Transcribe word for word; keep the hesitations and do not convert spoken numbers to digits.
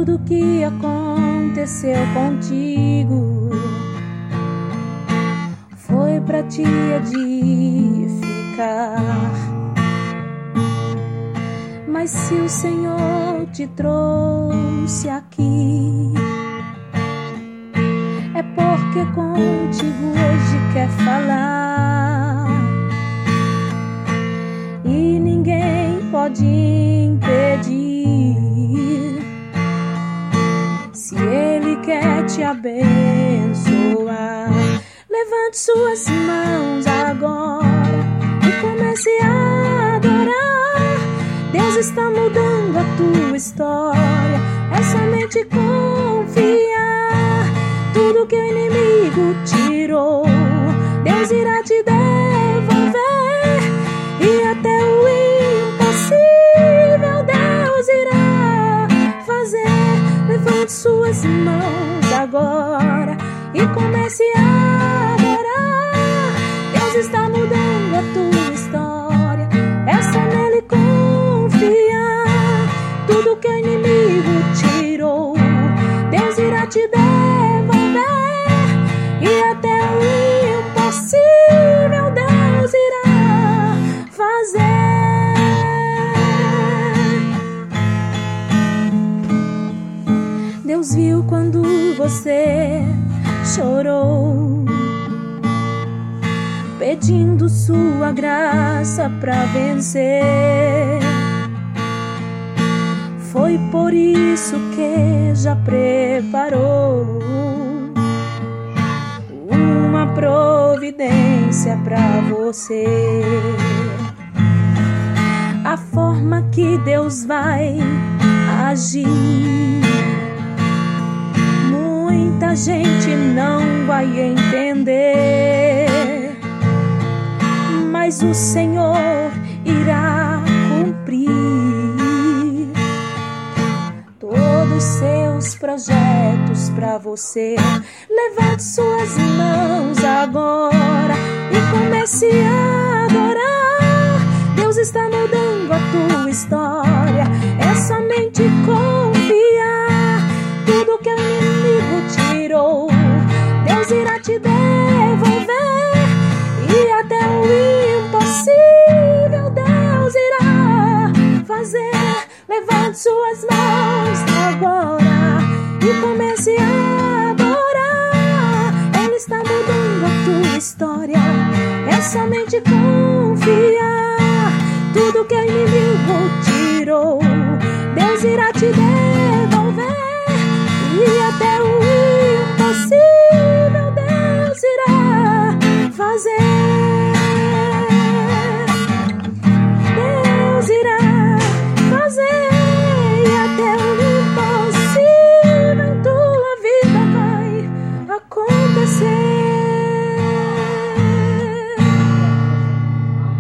tudo que aconteceu contigo foi pra te edificar. Mas se o Senhor te trouxe aqui, é porque contigo hoje quer falar. E ninguém pode impedir, se Ele quer te abençoar. Levante suas mãos agora e comece a adorar. Deus está mudando a tua história, é somente confiar. Tudo que o inimigo tirou, Deus irá te devolver. E até o impossível Deus irá fazer. Levante suas mãos agora e comece a adorar. Deus está mudando a tua história, é só nele confiar. Tudo que o inimigo tirou, Deus irá te devolver. E até o impossível Deus irá fazer. Deus viu quando você chorou, pedindo sua graça pra vencer. Foi por isso que já preparou uma providência pra você. A forma que Deus vai agir, muita gente não vai entender, mas o Senhor irá cumprir todos os seus projetos pra você. Levante suas mãos agora e comece a adorar. Deus está mudando a tua história, é somente confiar. Tudo que o inimigo tirou, Deus irá te devolver. E até o impossível Deus irá fazer. Levante suas mãos agora e comece a adorar. Ele está mudando a tua história, é somente confiar. Tudo que o inimigo tirou, Deus irá te devolver.